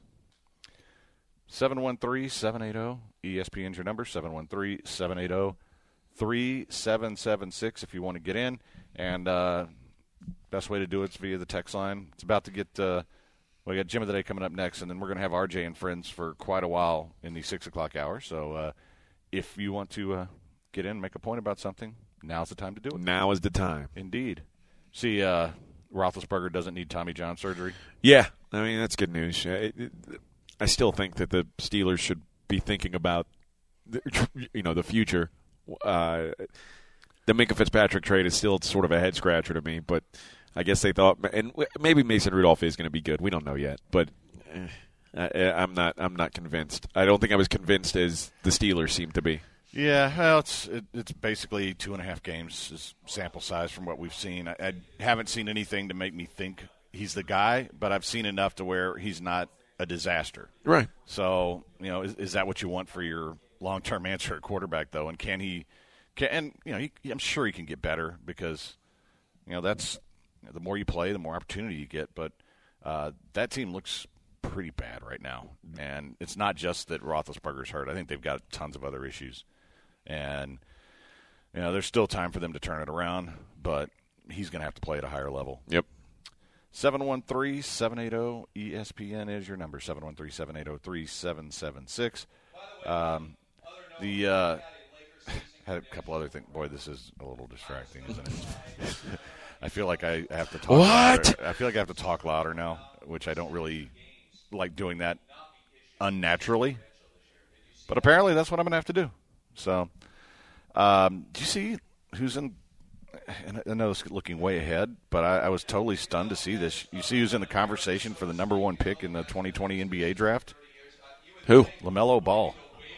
Speaker 3: seven one three, seven eight zero, E S P N's your number, seven one three, seven eight zero, three seven seven six if you want to get in. And uh, best way to do it is via the text line. It's about to get uh, – we got Gym of the Day coming up next, and then we're going to have R J and friends for quite a while in the six o'clock hour. So uh, if you want to uh, get in, make a point about something, now's the time to do it.
Speaker 4: Now is the time.
Speaker 3: Indeed. See, uh, Roethlisberger doesn't need Tommy John surgery.
Speaker 4: Yeah. I mean, that's good news. It, it, I still think that the Steelers should be thinking about, the, you know, the future. Uh, the Minkah Fitzpatrick trade is still sort of a head scratcher to me, but I guess they thought, and maybe Mason Rudolph is going to be good. We don't know yet, but eh, I, I'm not. I'm not convinced. I don't think I was convinced as the Steelers seem to be.
Speaker 3: Yeah, well, it's it, it's basically two and a half games is sample size from what we've seen. I, I haven't seen anything to make me think he's the guy, but I've seen enough to where he's not a disaster.
Speaker 4: Right.
Speaker 3: So, you know, is, is that what you want for your long-term answer at quarterback, though? And can he can, – and, you know, he, I'm sure he can get better because, you know, that's you know, – the more you play, the more opportunity you get. But uh, that team looks pretty bad right now. And it's not just that Roethlisberger's hurt. I think they've got tons of other issues. And, you know, there's still time for them to turn it around, but he's going to have to play at a higher level.
Speaker 4: Yep.
Speaker 3: seven one three, seven eight zero, E S P N is your number, seven one three, seven eight zero, three seven seven six. Um, the uh, had a couple other things. Boy, this is a little distracting, isn't it? I feel like I have to talk
Speaker 4: What?
Speaker 3: louder. I feel like I have to talk louder now, which I don't really like doing that unnaturally. But apparently that's what I'm going to have to do. So, um, do you see who's in – I know it's looking way ahead, but I, I was totally stunned to see this. You see who's in the conversation for the number one pick in the twenty twenty N B A draft?
Speaker 4: Who?
Speaker 3: LaMelo Ball.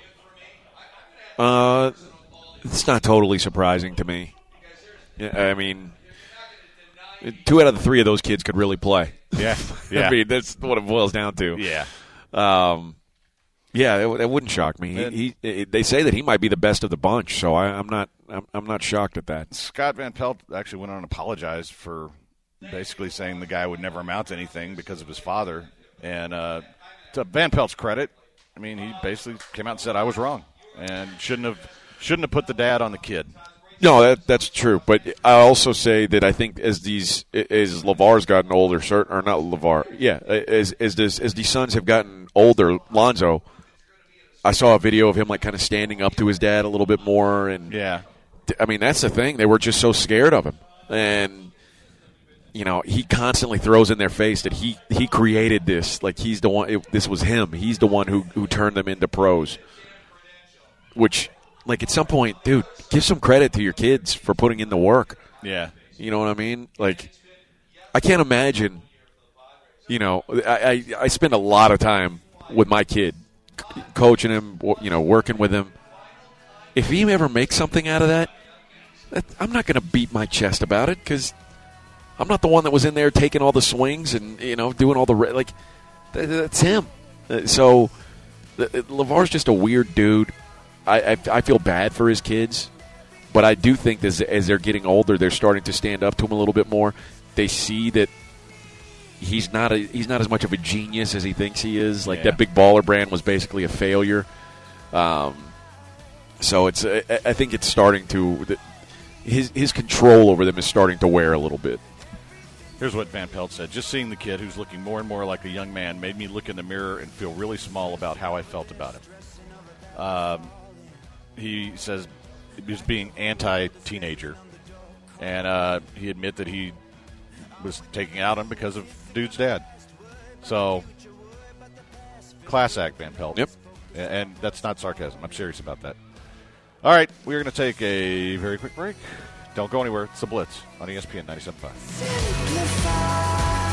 Speaker 4: Uh, it's not totally surprising to me. Yeah, I mean, two out of the three of those kids could really play.
Speaker 3: Yeah, yeah.
Speaker 4: I mean, that's what it boils down to.
Speaker 3: Yeah.
Speaker 4: Um, yeah, it, it wouldn't shock me.
Speaker 3: And,
Speaker 4: he, he, they say that he might be the best of the bunch, so I, I'm not. I'm, I'm not shocked at that.
Speaker 3: Scott Van Pelt actually went on and apologized for basically saying the guy would never amount to anything because of his father. And uh, to Van Pelt's credit, I mean, he basically came out and said I was wrong and shouldn't have shouldn't have put the dad on the kid.
Speaker 4: No, that that's true. But I also say that I think as these as LeVar's gotten older, certain or not LeVar, yeah, as as this, as these sons have gotten older, Lonzo, I saw a video of him like kind of standing up to his dad a little bit more, and
Speaker 3: yeah,
Speaker 4: I mean that's the thing. They were just so scared of him, and you know he constantly throws in their face that he he created this, like he's the one. It, this was him. He's the one who who turned them into pros, which. Like, at some point, dude, give some credit to your kids for putting in the work.
Speaker 3: Yeah.
Speaker 4: You know what I mean? Like, I can't imagine, you know, I, I, I spend a lot of time with my kid, c- coaching him, you know, working with him. If he ever makes something out of that, that I'm not going to beat my chest about it because I'm not the one that was in there taking all the swings and, you know, doing all the, re- like, that, that's him. So, LeVar's just a weird dude. I, I, I feel bad for his kids, but I do think as, as they're getting older, they're starting to stand up to him a little bit more. They see that he's not a, he's not as much of a genius as he thinks he is. Like,
Speaker 3: yeah.
Speaker 4: that Big Baller brand was basically a failure. Um, so it's I, I think it's starting to his his control over them is starting to wear a little bit.
Speaker 3: Here's what Van Pelt said. Just seeing the kid who's looking more and more like a young man made me look in the mirror and feel really small about how I felt about him. Um. He says he was being anti-teenager, and uh, he admit that he was taking out him because of dude's dad. So, class act, Van Pelt.
Speaker 4: Yep.
Speaker 3: And, and that's not sarcasm. I'm serious about that. All right, we're going to take a very quick break. Don't go anywhere. It's The Blitz on E S P N ninety-seven point five.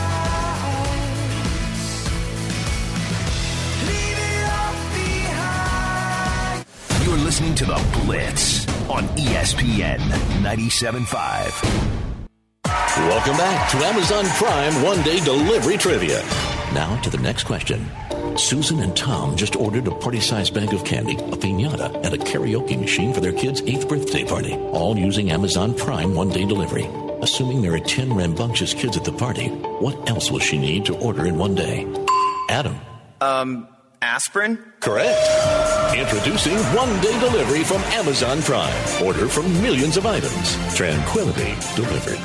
Speaker 1: You're listening to The Blitz on E S P N ninety-seven point five.
Speaker 7: Welcome back to Amazon Prime One Day Delivery Trivia. Now to the next question. Susan and Tom just ordered a party-sized bag of candy, a piñata, and a karaoke machine for their kid's eighth birthday party, all using Amazon Prime One Day Delivery. Assuming there are ten rambunctious kids at the party, what else will she need to order in one day? Adam.
Speaker 8: Um... Aspirin?
Speaker 7: Correct. Introducing one-day delivery from Amazon Prime. Order from millions of items. Tranquility delivered.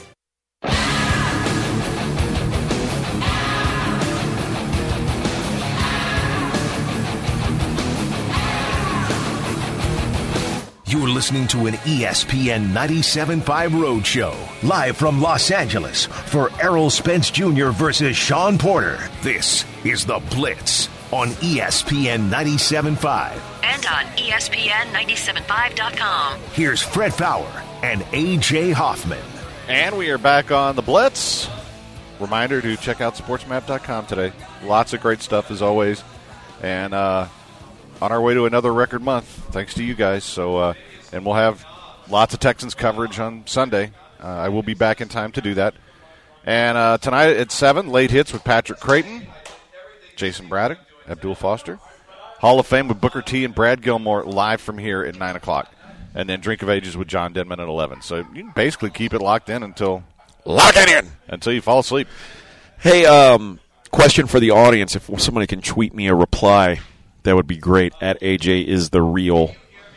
Speaker 1: You're listening to an E S P N ninety-seven point five Roadshow, live from Los Angeles for Errol Spence Junior versus Sean Porter. This is The Blitz on E S P N ninety-seven point five.
Speaker 6: And on E S P N ninety-seven point five dot com.
Speaker 1: Here's Fred Fowler and A J Hoffman.
Speaker 3: And we are back on The Blitz. Reminder to check out sports map dot com today. Lots of great stuff as always. And uh, on our way to another record month, thanks to you guys. So, uh, and we'll have lots of Texans coverage on Sunday. Uh, I will be back in time to do that. And uh, tonight at seven, late hits with Patrick Creighton, Jason Braddock, Abdul Foster. Hall of Fame with Booker T and Brad Gilmore live from here at nine o'clock. And then Drink of Ages with John Denman at eleven. So you can basically keep it locked in until
Speaker 4: Lock it in!
Speaker 3: Until you fall asleep.
Speaker 4: Hey, um, question for the audience. If somebody can tweet me a reply, that would be great. At A J is the real.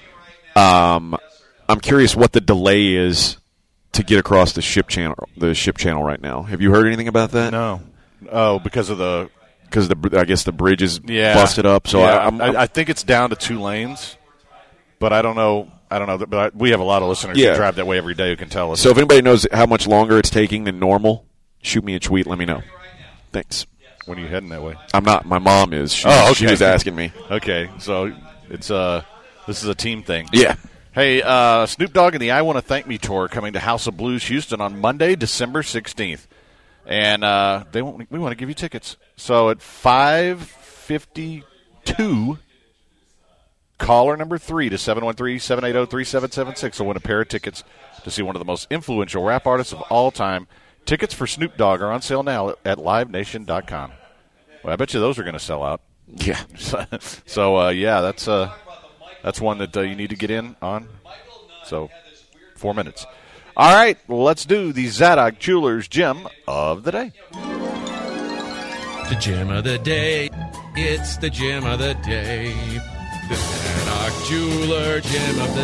Speaker 4: Um, I'm curious what the delay is to get across the ship channel. The ship channel right now. Have you heard anything about that?
Speaker 3: No. Oh, because of the
Speaker 4: because the I guess the bridge is
Speaker 3: yeah.
Speaker 4: busted up. So
Speaker 3: yeah.
Speaker 4: I, I'm, I'm,
Speaker 3: I, I think it's down to two lanes, but I don't know. I don't know. But I, we have a lot of listeners
Speaker 4: yeah.
Speaker 3: who drive that way every day who can tell us.
Speaker 4: So if anybody knows how much longer it's taking than normal, shoot me a tweet. Let me know. Thanks.
Speaker 3: When are you heading that way?
Speaker 4: I'm not. My mom is. She,
Speaker 3: oh, okay.
Speaker 4: She was asking me.
Speaker 3: Okay, so it's uh, this is a team thing.
Speaker 4: Yeah.
Speaker 3: Hey, uh, Snoop Dogg and the I Want to Thank Me tour coming to House of Blues Houston on Monday, December sixteenth, and uh, they want, we want to give you tickets. So at five fifty-two, caller number three to seven one three, seven eight zero, three seven seven six will win a pair of tickets to see one of the most influential rap artists of all time. Tickets for Snoop Dogg are on sale now at live nation dot com. Well, I bet you those are going to sell out.
Speaker 4: Yeah.
Speaker 3: so, uh, yeah, that's uh, that's one that uh, you need to get in on. So, four minutes. All right, well, let's do the Zadok Jewelers Gem of the Day.
Speaker 9: The gem of the day. It's the gem of the day. The Zadok Jeweler Gem of the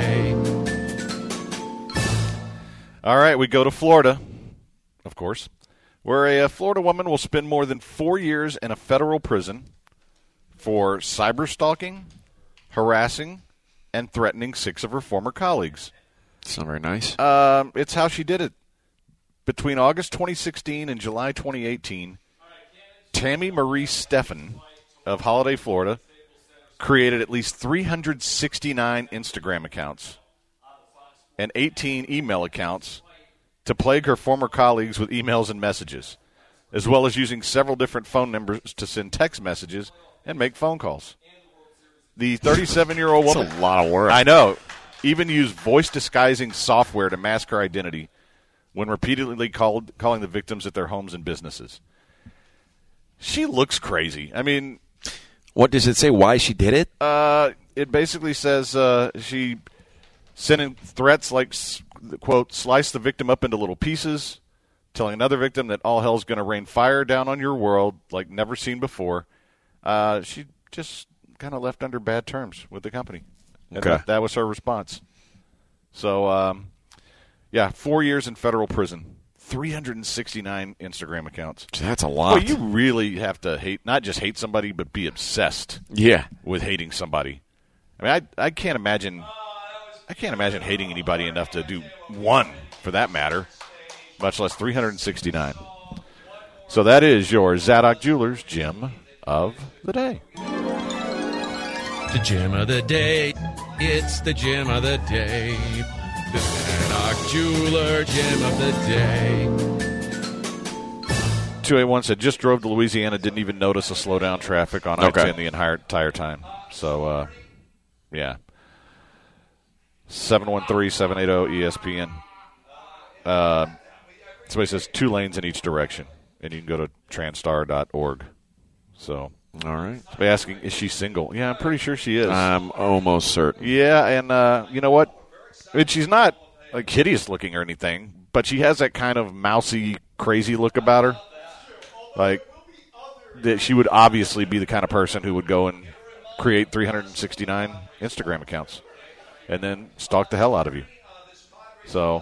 Speaker 9: Day.
Speaker 3: All right, we go to Florida, of course, where a, a Florida woman will spend more than four years in a federal prison for cyber stalking, harassing, and threatening six of her former colleagues.
Speaker 4: It's not very nice.
Speaker 3: Um, it's how she did it. Between August twenty sixteen and July twenty eighteen, Tammy Marie Steffen of Holiday, Florida, created at least three hundred sixty-nine Instagram accounts and eighteen email accounts to plague her former colleagues with emails and messages, as well as using several different phone numbers to send text messages and make phone calls. The thirty-seven-year-old woman...
Speaker 4: That's a lot of work.
Speaker 3: I know. Even used voice-disguising software to mask her identity when repeatedly called, calling the victims at their homes and businesses. She looks crazy. I mean...
Speaker 4: What does it say? Why she did it?
Speaker 3: Uh, it basically says uh, she sent in threats like, quote, slice the victim up into little pieces, telling another victim that all hell's going to rain fire down on your world like never seen before. Uh, she just kind of left under bad terms with the company. And
Speaker 4: Okay.
Speaker 3: that, that was her response. So, um, yeah, four years in federal prison, three hundred sixty-nine Instagram accounts.
Speaker 4: That's a lot.
Speaker 3: Well, you really have to hate, not just hate somebody, but be obsessed
Speaker 4: Yeah.
Speaker 3: with hating somebody. I mean, I I can't imagine I can't imagine hating anybody enough to do one, for that matter, much less three hundred sixty-nine. So that is your Zadok Jewelers Gem of the Day.
Speaker 9: The gem of the day. It's the gem of the day. The Zadok Jeweler Gem of the Day.
Speaker 3: two eighty-one said, just drove to Louisiana, didn't even notice a slowdown traffic on I
Speaker 4: Okay.
Speaker 3: ten the entire, entire time. So, uh, yeah. seven one three, seven eight zero, E S P N. Uh, somebody says two lanes in each direction, and you can go to transtar dot org. So,
Speaker 4: All right.
Speaker 3: somebody asking, is she single? Yeah, I'm pretty sure she is.
Speaker 4: I'm almost certain.
Speaker 3: Yeah, and uh, you know what? I mean, she's not like hideous looking or anything, but she has that kind of mousy, crazy look about her. Like that, she would obviously be the kind of person who would go and create three hundred sixty-nine Instagram accounts and then stalk the hell out of you. So,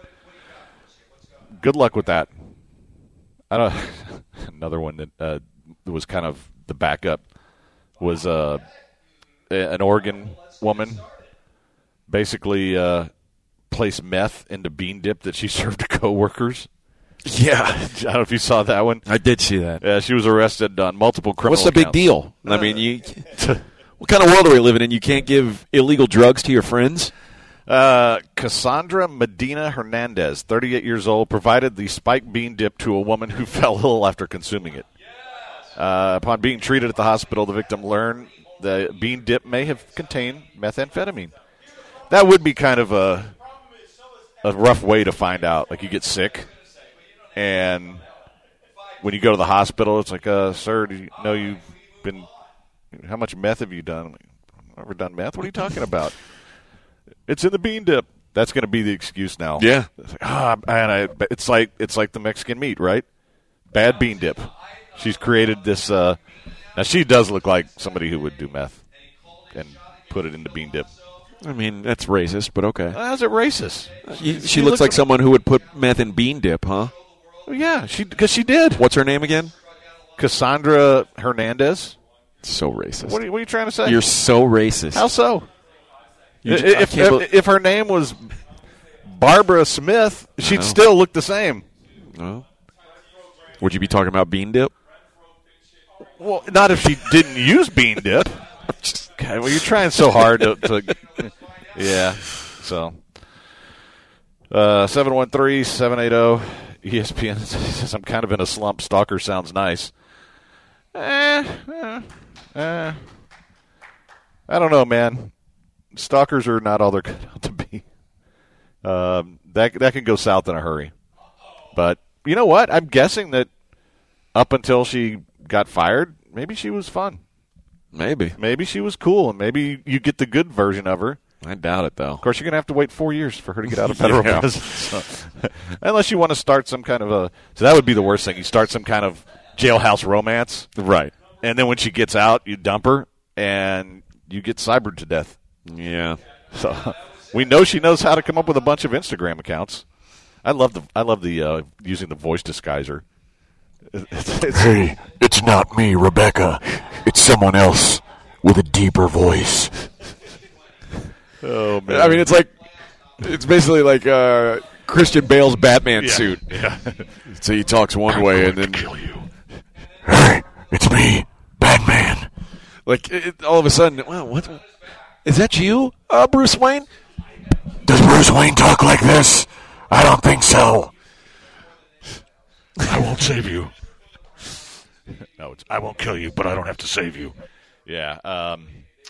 Speaker 3: good luck with that. I don't. Another one that uh, was kind of the backup was uh, an Oregon woman. Basically, uh, placed meth into bean dip that she served to coworkers.
Speaker 4: Yeah.
Speaker 3: I don't know if you saw that one.
Speaker 4: I did see that.
Speaker 3: Yeah, she was arrested on multiple criminal
Speaker 4: What's the big
Speaker 3: accounts.
Speaker 4: deal? I mean, you. What kind of world are we living in? You can't give illegal drugs to your friends?
Speaker 3: Uh, Cassandra Medina Hernandez, thirty-eight years old, provided the spiked bean dip to a woman who fell ill after consuming it. Uh, upon being treated at the hospital, the victim learned the bean dip may have contained methamphetamine. That would be kind of a a rough way to find out. Like, you get sick, and when you go to the hospital, it's like, uh, sir, do you know you've been, how much meth have you done? I'm like, I've never done meth. What are you talking about? It's in the bean dip. That's going to be the excuse now.
Speaker 4: Yeah.
Speaker 3: It's like, ah, man, I, it's like it's like the Mexican meat, right? Bad bean dip. She's created this. Uh, now she does look like somebody who would do meth and put it into bean dip.
Speaker 4: I mean, that's racist, but okay.
Speaker 3: How's it racist?
Speaker 4: She, she looks like someone who would put meth in bean dip, huh?
Speaker 3: Yeah, she because she did.
Speaker 4: What's her name again?
Speaker 3: Cassandra Hernandez.
Speaker 4: So racist.
Speaker 3: What are you, what are you trying to say?
Speaker 4: You're so racist.
Speaker 3: How so?
Speaker 4: You
Speaker 3: if,
Speaker 4: just- I
Speaker 3: if,
Speaker 4: can't bel-
Speaker 3: if, if her name was Barbara Smith, she'd
Speaker 4: know.
Speaker 3: still look the same.
Speaker 4: Oh. Would you be talking about bean dip?
Speaker 3: Well, not if she didn't use bean dip. Okay, well, you're trying so hard to, to yeah. So, uh, seven one three, seven eight zero, E S P N says, I'm kind of in a slump. Stalker sounds nice. Eh, eh, eh. I don't know, man. Stalkers are not all they're cut out to be. Um, that, that can go south in a hurry. But you know what? I'm guessing that up until she got fired, maybe she was fun.
Speaker 4: Maybe.
Speaker 3: Maybe she was cool, and maybe you get the good version of her,
Speaker 4: I doubt it, though.
Speaker 3: Of course, you're going to have to wait four years for her to get out of federal
Speaker 4: Yeah.
Speaker 3: prison. So, unless you want to start some kind of a – so that would be the worst thing. You start some kind of jailhouse romance.
Speaker 4: Right.
Speaker 3: And then when she gets out, you dump her, and you get cybered to death.
Speaker 4: Yeah.
Speaker 3: So we know she knows how to come up with a bunch of Instagram accounts. I love the I love the uh, using the voice disguiser. It's, it's,
Speaker 10: Hey, it's not me, Rebecca. It's someone else with a deeper voice.
Speaker 3: oh man!
Speaker 4: I mean, it's like it's basically like uh, Christian Bale's Batman
Speaker 3: Yeah.
Speaker 4: suit.
Speaker 3: Yeah.
Speaker 4: So he talks one
Speaker 10: I'm
Speaker 4: way
Speaker 10: going
Speaker 4: and then
Speaker 10: to kill you. Hey, it's me, Batman.
Speaker 4: like it, all of a sudden, wow, what is that? You, uh, Bruce Wayne?
Speaker 10: Does Bruce Wayne talk like this? I don't think so.
Speaker 11: I won't save you. No, it's, I won't kill you, but I don't have to save you.
Speaker 3: Yeah. Um,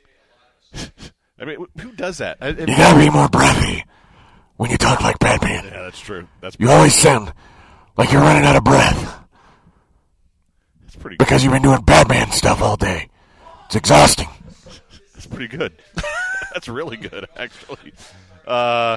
Speaker 3: I mean, who does that? I,
Speaker 10: You gotta be more breathy when you talk like Batman.
Speaker 3: Yeah, that's true. That's
Speaker 10: You always sound like you're running out of breath
Speaker 3: that's pretty.
Speaker 10: because you've been doing Batman stuff all day. It's exhausting.
Speaker 3: That's pretty good. That's really good, actually. Uh,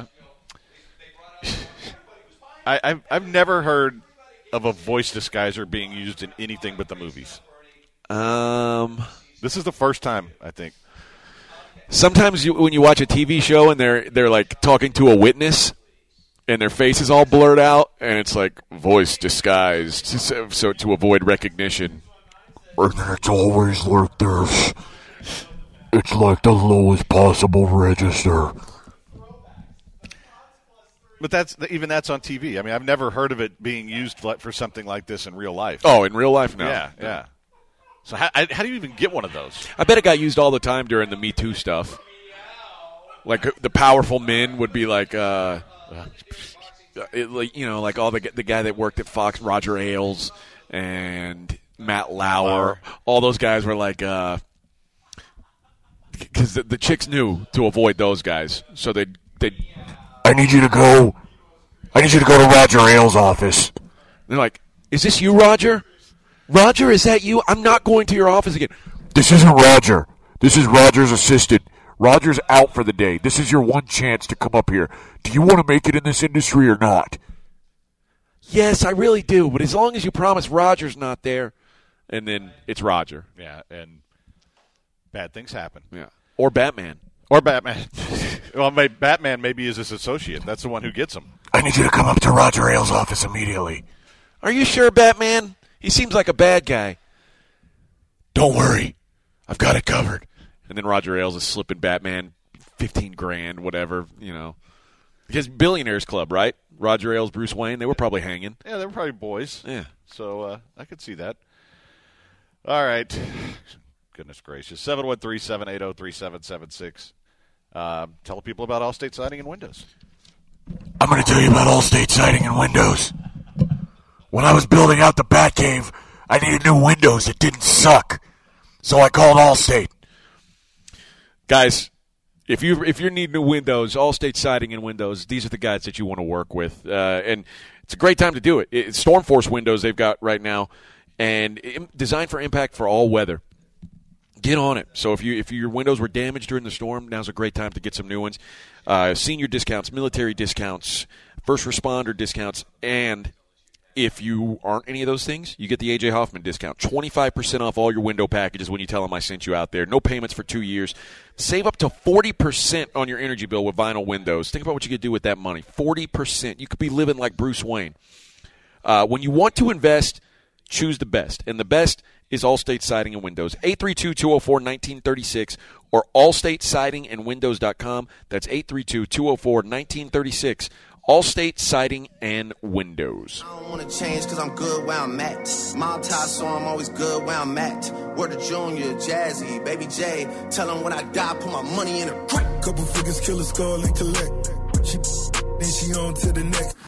Speaker 3: I, I've I've never heard of a voice disguiser being used in anything but the movies.
Speaker 4: Um,
Speaker 3: This is the first time, I think.
Speaker 4: sometimes you, when you watch a T V show and they're they're like talking to a witness, and their face is all blurred out, and it's like voice disguised, so, so to avoid recognition.
Speaker 10: And it's always like this. It's like the lowest possible register.
Speaker 3: But that's even that's on T V. I mean, I've never heard of it being used like, for something like this in real life.
Speaker 4: Oh, in real life, no.
Speaker 3: yeah, yeah. So how, how do you even get one of those?
Speaker 4: I bet it got used all the time during the Me Too stuff. Like the powerful men would be like, uh, it, like you know, like all the the guy that worked at Fox, Roger Ailes, and Matt Lauer.
Speaker 3: Lauer.
Speaker 4: All those guys were like, because the, the chicks knew to avoid those guys, so they they
Speaker 10: I need you to go. I need you to go to Roger Ailes' office.
Speaker 4: they're like, "Is this you, Roger? Roger, is that you? I'm not going to your office again."
Speaker 10: This isn't Roger. This is Roger's assistant. Roger's out for the day. This is your one chance to come up here. Do you want to make it in this industry or not?
Speaker 4: Yes, I really do, but as long as you promise Roger's not there, and then it's Roger.
Speaker 3: Yeah, and bad things happen.
Speaker 4: Yeah, or Batman.
Speaker 3: Or Batman. Well, maybe Batman maybe is his associate. That's the one who gets him.
Speaker 10: I need you to come up to Roger Ailes' office immediately.
Speaker 4: Are you sure, Batman? He seems like a bad guy.
Speaker 10: Don't worry. I've got it covered.
Speaker 4: And then Roger Ailes is slipping Batman fifteen grand, whatever, you know. His Billionaires Club, right? Roger Ailes, Bruce Wayne, they were probably hanging.
Speaker 3: Yeah, they were probably boys.
Speaker 4: Yeah.
Speaker 3: So uh, I could see that. All right. Goodness gracious. seven one three, seven eight zero, three seven seven six. Uh, tell people about Allstate Siding and Windows.
Speaker 10: I'm going to tell you about Allstate Siding and Windows. When I was building out the Batcave, I needed new windows that didn't suck. So I called Allstate.
Speaker 4: Guys, if you if you need new windows, Allstate Siding and Windows, these are the guys that you want to work with. Uh, and it's a great time to do it. It's Stormforce windows they've got right now, and designed for impact for all weather. Get on it. So if you if your windows were damaged during the storm, now's a great time to get some new ones. Uh, senior discounts, military discounts, first responder discounts, and if you aren't any of those things, you get the A J Hoffman discount. twenty-five percent off all your window packages when you tell them I sent you out there. No payments for two years. Save up to forty percent on your energy bill with vinyl windows. Think about what you could do with that money. forty percent. You could be living like Bruce Wayne. Uh, when you want to invest, choose the best. And the best is Allstate Siding and Windows. eight three two, two oh four, one nine three six or allstate siding and windows dot com. That's eight three two, two oh four, one nine three six. Allstate Siding and Windows.
Speaker 12: I don't want to change because I'm good where I'm at. Small tie, so I'm always good where I'm at. Word of Junior, Jazzy, Baby J. Tell them when I die, put my money in a crack.
Speaker 13: Couple figures, kill a skull and collect. She then she on to the next.